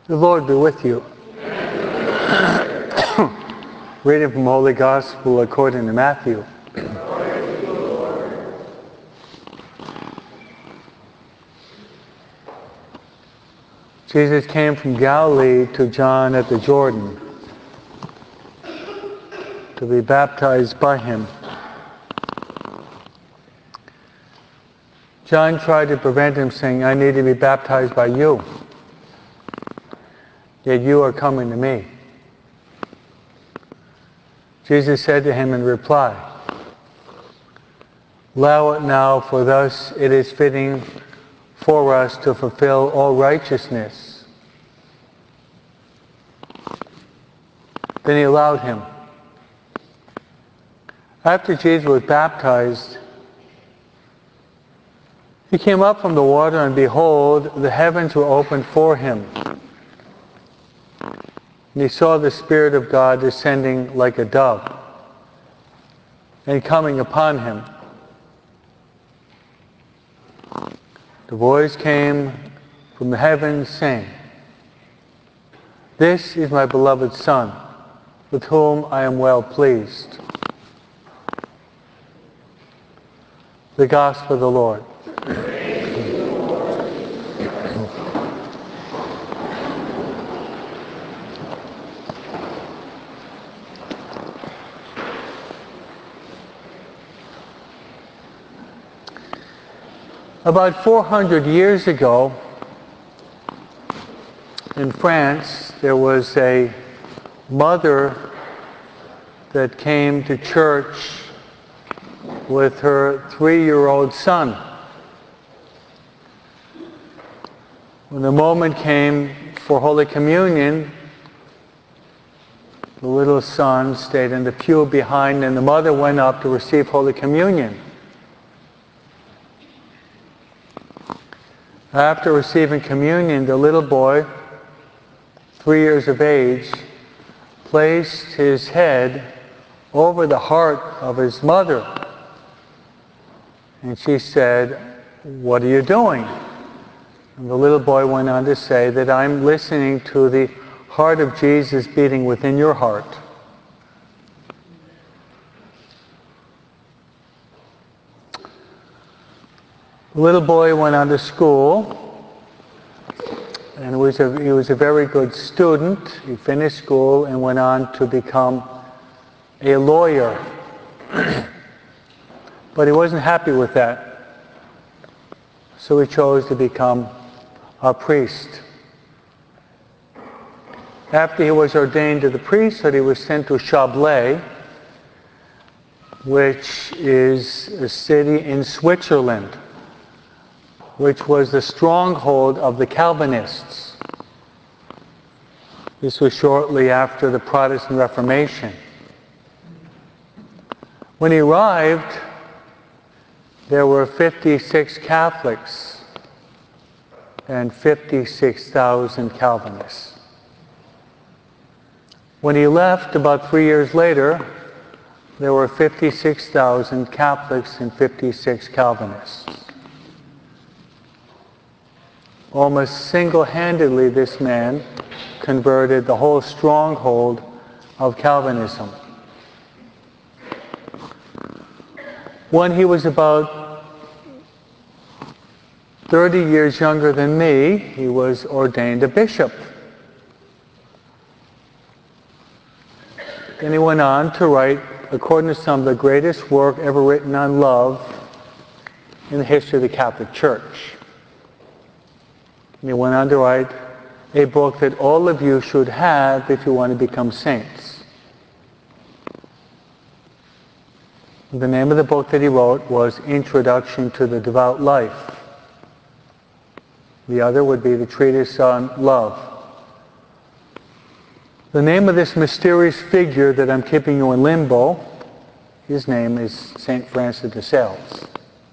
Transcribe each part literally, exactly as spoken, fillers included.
The Lord be with you. Reading from Holy Gospel according to Matthew. Jesus came from Galilee to John at the Jordan to be baptized by him. John tried to prevent him, saying, "I need to be baptized by you, yet you are coming to me." Jesus said to him in reply, "Allow it now, for thus it is fitting for us to fulfill all righteousness." Then he allowed him. After Jesus was baptized, he came up from the water, and behold, the heavens were opened for him. And he saw the Spirit of God descending like a dove and coming upon him. The voice came from the heavens saying, "This is my beloved Son, with whom I am well pleased." The Gospel of the Lord. About four hundred years ago, in France, there was a mother that came to church with her three-year-old son. When the moment came for Holy Communion, the little son stayed in the pew behind, and the mother went up to receive Holy Communion. After receiving communion, the little boy, three years of age, placed his head over the heart of his mother. And she said, "What are you doing?" And the little boy went on to say that, "I'm listening to the heart of Jesus beating within your heart." The little boy went on to school, and he was, a, he was a very good student. He finished school and went on to become a lawyer. But he wasn't happy with that, so he chose to become a priest. After he was ordained to the priesthood, he was sent to Chablais, which is a city in Switzerland, which was the stronghold of the Calvinists. This was shortly after the Protestant Reformation. When he arrived, there were fifty-six Catholics and fifty-six thousand Calvinists. When he left, about three years later, there were fifty-six thousand Catholics and fifty-six Calvinists. Almost single-handedly, this man converted the whole stronghold of Calvinism. When he was about thirty years younger than me, he was ordained a bishop. Then he went on to write, according to some, the greatest work ever written on love in the history of the Catholic Church. And he went on to write a book that all of you should have if you want to become saints. The name of the book that he wrote was Introduction to the Devout Life. The other would be the Treatise on Love. The name of this mysterious figure that I'm keeping you in limbo, his name is Saint Francis de Sales.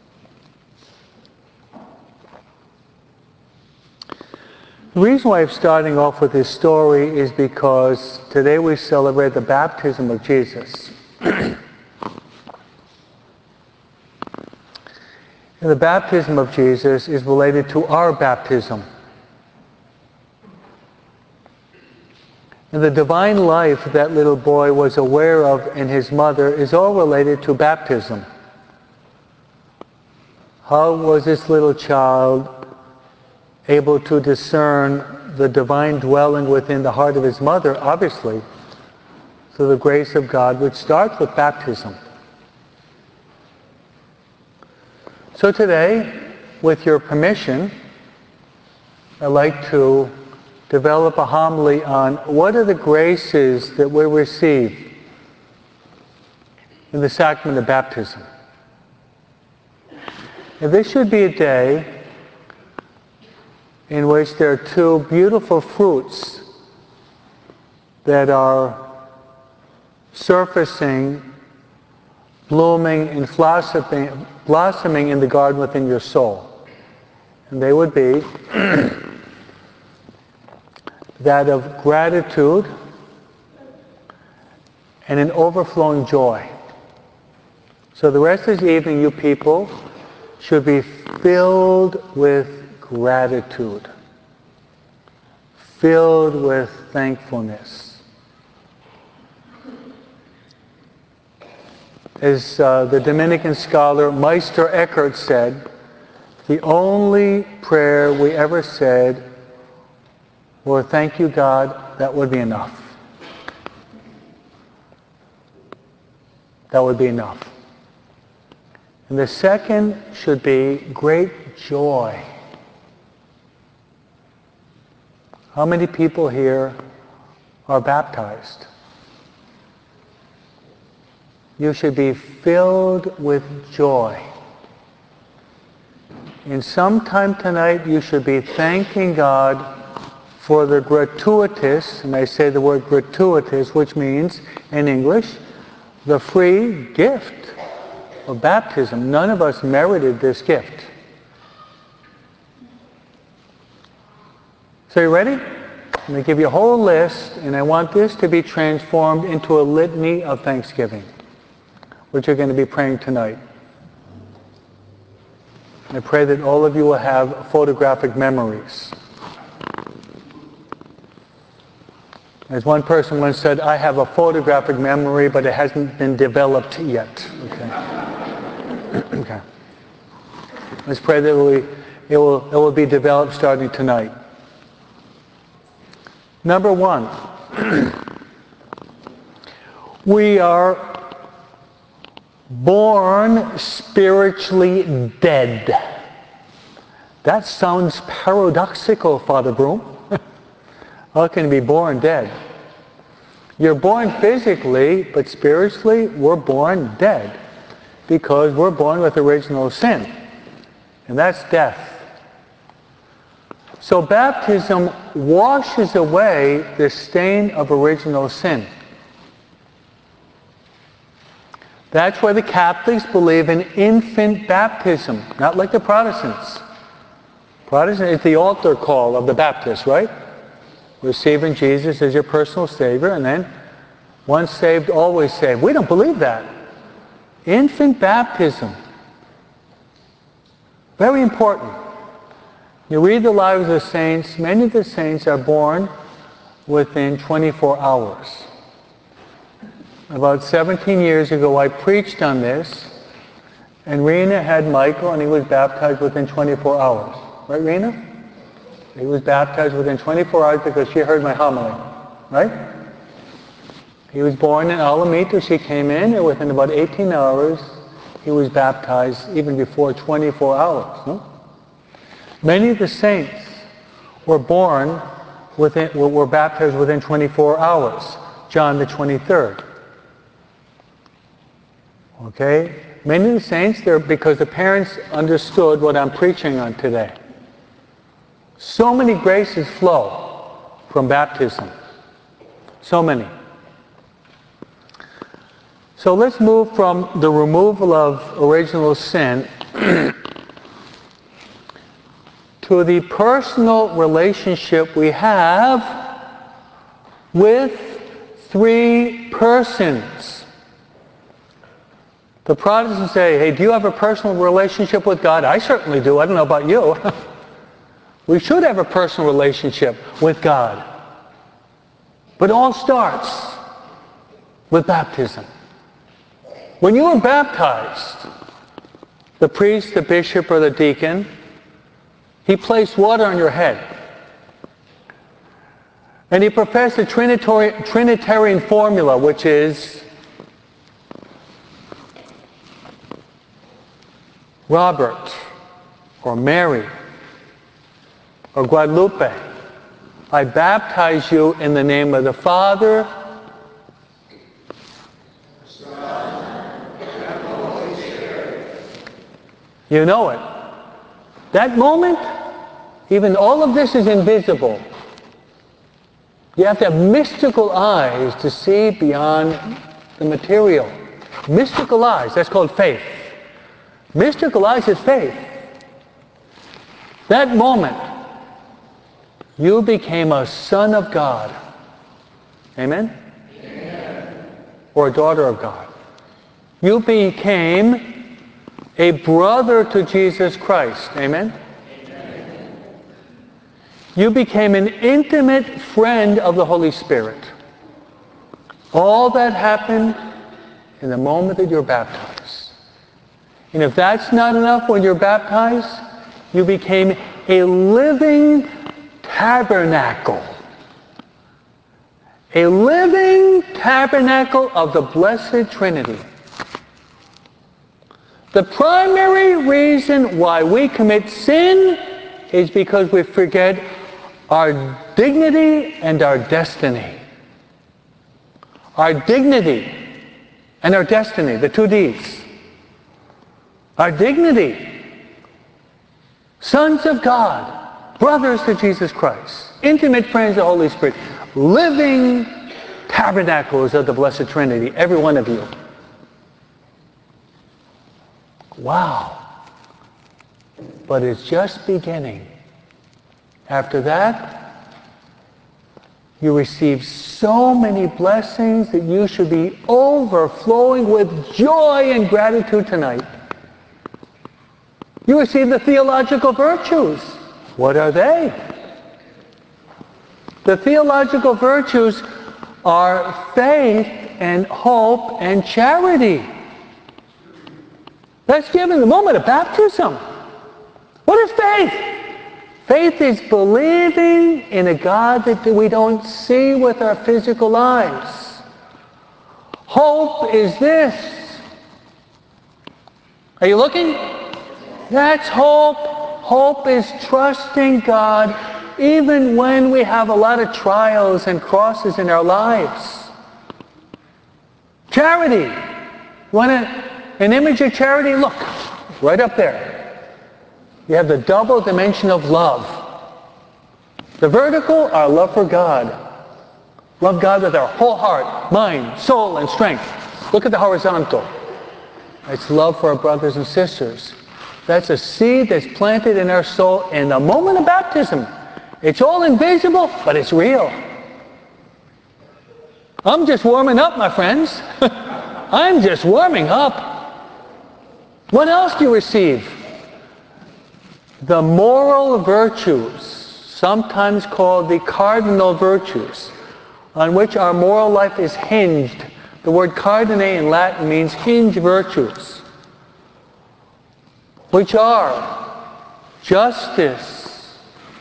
The reason why I'm starting off with this story is because today we celebrate the baptism of Jesus. And the baptism of Jesus is related to our baptism. And the divine life that little boy was aware of in his mother is all related to baptism. How was this little child able to discern the divine dwelling within the heart of his mother? Obviously, through the grace of God, which starts with baptism. So today, with your permission, I'd like to develop a homily on what are the graces that we receive in the sacrament of baptism. And this should be a day in which there are two beautiful fruits that are surfacing, blooming, and blossoming, blossoming in the garden within your soul. And they would be that of gratitude and an overflowing joy. So the rest of the evening, you people should be filled with gratitude, filled with thankfulness. As uh, the Dominican scholar Meister Eckhart said, the only prayer we ever said, "Lord, thank you, God," that would be enough. That would be enough. And the second should be great joy. How many people here are baptized? You should be filled with joy. And sometime tonight you should be thanking God for the gratuitous, and I say the word gratuitous, which means, in English, the free gift of baptism. None of us merited this gift. So you ready? I'm going to give you a whole list, and I want this to be transformed into a litany of thanksgiving, which you're going to be praying tonight. I pray that all of you will have photographic memories. As one person once said, I have a photographic memory, but it hasn't been developed yet. Okay. Okay. Let's pray that it will, it, will, it will be developed starting tonight. Number one, we are born spiritually dead. That sounds paradoxical, Father Broom. How can you be born dead? You're born physically, but spiritually, we're born dead. Because we're born with original sin. And that's death. So baptism washes away the stain of original sin. That's why the Catholics believe in infant baptism, not like the Protestants. Protestant is the altar call of the Baptist, right? Receiving Jesus as your personal Savior, and then once saved, always saved. We don't believe that. Infant baptism. Very important. You read the lives of the saints, many of the saints are born within twenty-four hours. About seventeen years ago, I preached on this, and Rena had Michael, and he was baptized within twenty-four hours. Right, Rena? He was baptized within twenty-four hours because she heard my homily. Right? He was born in Alameda. She came in, and within about eighteen hours, he was baptized even before twenty-four hours. No? Many of the saints were born within, were baptized within twenty-four hours. John the twenty-third. Okay? Many of the saints, they're because the parents understood what I'm preaching on today. So many graces flow from baptism. So many. So let's move from the removal of original sin to the personal relationship we have with three persons. The Protestants say, hey, do you have a personal relationship with God? I certainly do. I don't know about you. We should have a personal relationship with God. But all starts with baptism. When you are baptized, the priest, the bishop, or the deacon, he placed water on your head. And he professed the Trinitarian, Trinitarian formula, which is Robert, or Mary, or Guadalupe, I baptize you in the name of the Father, you know it. That moment, even all of this is invisible. You have to have mystical eyes to see beyond the material. Mystical eyes, that's called faith. Mystical eyes is faith. That moment, you became a son of God. Amen? Amen. Or a daughter of God. You became a brother to Jesus Christ. Amen? Amen. You became an intimate friend of the Holy Spirit. All that happened in the moment that you're baptized. And if that's not enough, when you're baptized, you became a living tabernacle. A living tabernacle of the Blessed Trinity. The primary reason why we commit sin is because we forget our dignity and our destiny. Our dignity and our destiny, the two D's. Our dignity. Sons of God, brothers to Jesus Christ, intimate friends of the Holy Spirit, living tabernacles of the Blessed Trinity, every one of you. Wow. But it's just beginning. After that, you receive so many blessings that you should be overflowing with joy and gratitude tonight. You receive the theological virtues. What are they? The theological virtues are faith and hope and charity. That's given in the moment of baptism. What is faith? Faith is believing in a God that we don't see with our physical eyes. Hope is this. Are you looking? That's hope. Hope is trusting God even when we have a lot of trials and crosses in our lives. Charity. You want a, an image of charity? Look, right up there. You have the double dimension of love. The vertical, our love for God. Love God with our whole heart, mind, soul, and strength. Look at the horizontal. It's love for our brothers and sisters. That's a seed that's planted in our soul in the moment of baptism. It's all invisible, but it's real. I'm just warming up, my friends. I'm just warming up. What else do you receive? The moral virtues, sometimes called the cardinal virtues, on which our moral life is hinged. The word cardine in Latin means hinge virtues, which are justice,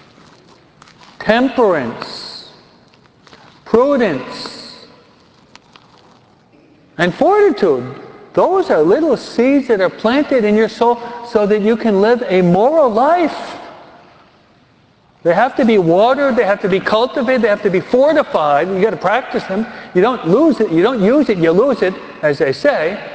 temperance, prudence, and fortitude. Those are little seeds that are planted in your soul so that you can live a moral life. They have to be watered, they have to be cultivated, they have to be fortified. You got to practice them. You don't lose it, you don't use it, you lose it, as they say.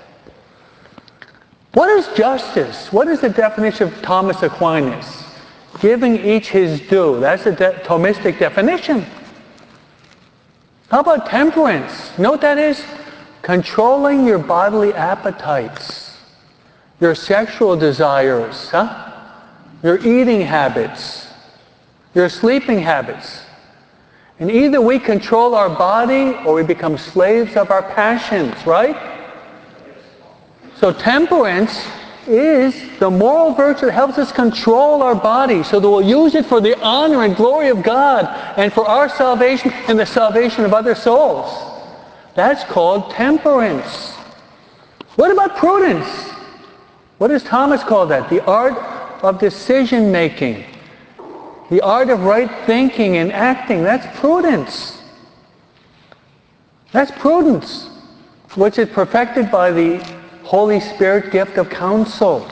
What is justice? What is the definition of Thomas Aquinas? Giving each his due. That's the de- Thomistic definition. How about temperance? You know what that is? Controlling your bodily appetites, your sexual desires, huh? Your eating habits, your sleeping habits. And either we control our body or we become slaves of our passions, right? So temperance is the moral virtue that helps us control our body so that we'll use it for the honor and glory of God and for our salvation and the salvation of other souls. That's called temperance. What about prudence? What does Thomas call that? The art of decision making. The art of right thinking and acting. That's prudence. That's prudence, which is perfected by the Holy Spirit gift of counsel.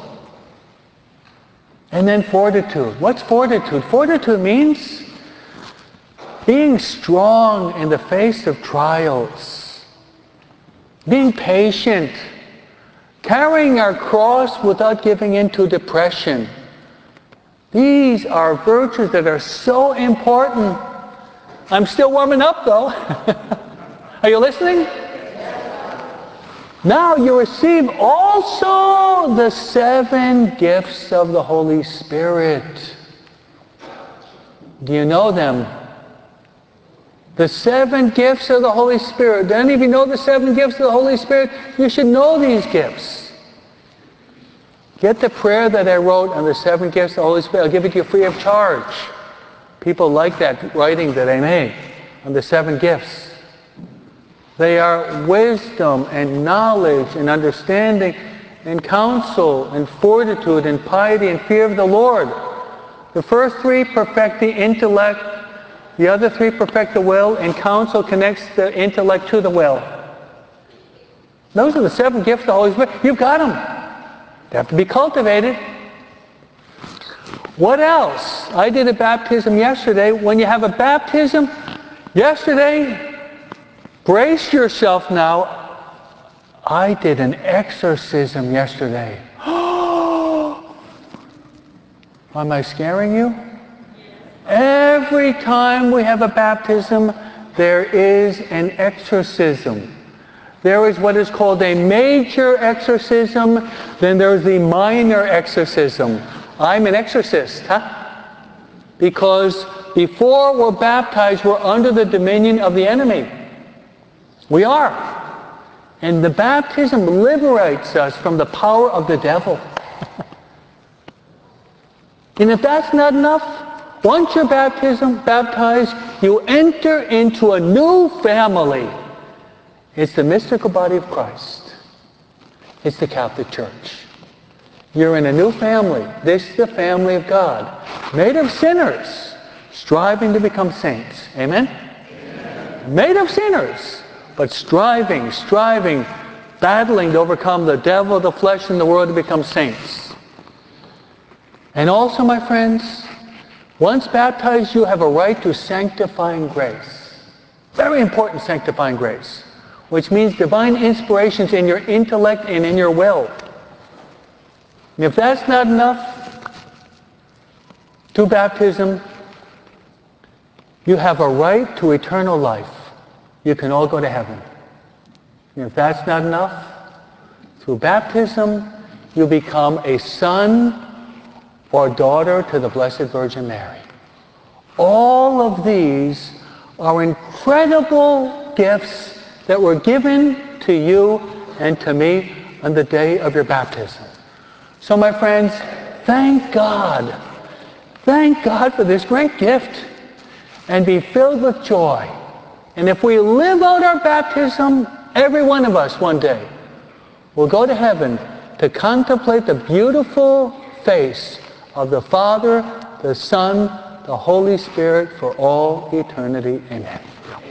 And then fortitude. What's fortitude? Fortitude means being strong in the face of trials. Being patient. Carrying our cross without giving in to depression. These are virtues that are so important. I'm still warming up though. Are you listening? Now you receive also the seven gifts of the Holy Spirit. Do you know them? The seven gifts of the Holy Spirit. Do any of you know the seven gifts of the Holy Spirit? You should know these gifts. Get the prayer that I wrote on the seven gifts of the Holy Spirit. I'll give it to you free of charge. People like that writing that I made on the seven gifts. They are wisdom and knowledge and understanding and counsel and fortitude and piety and fear of the Lord. The first three perfect the intellect. The other three perfect the will, and counsel connects the intellect to the will. Those are the seven gifts of the Holy Spirit. You've got them. They have to be cultivated. What else? I did a baptism yesterday. When you have a baptism, yesterday, brace yourself now. I did an exorcism yesterday. Am I scaring you? Every time we have a baptism, there is an exorcism. There is what is called a major exorcism, then there's the minor exorcism. I'm an exorcist, huh? Because before we're baptized, we're under the dominion of the enemy. We are. And the baptism liberates us from the power of the devil. And if that's not enough, once you're baptism, baptized, you enter into a new family. It's the mystical body of Christ. It's the Catholic Church. You're in a new family. This is the family of God, made of sinners, striving to become saints. Amen? Amen. Made of sinners, but striving, striving, battling to overcome the devil, the flesh, and the world to become saints. And also, my friends, once baptized, you have a right to sanctifying grace. Very important sanctifying grace, which means divine inspirations in your intellect and in your will. And if that's not enough, to baptism, you have a right to eternal life. You can all go to heaven. And if that's not enough, through baptism, you become a son or daughter to the Blessed Virgin Mary. All of these are incredible gifts that were given to you and to me on the day of your baptism. So my friends, thank God. Thank God for this great gift and be filled with joy. And if we live out our baptism, every one of us one day will go to heaven to contemplate the beautiful face of the Father, the Son, the Holy Spirit for all eternity. Amen.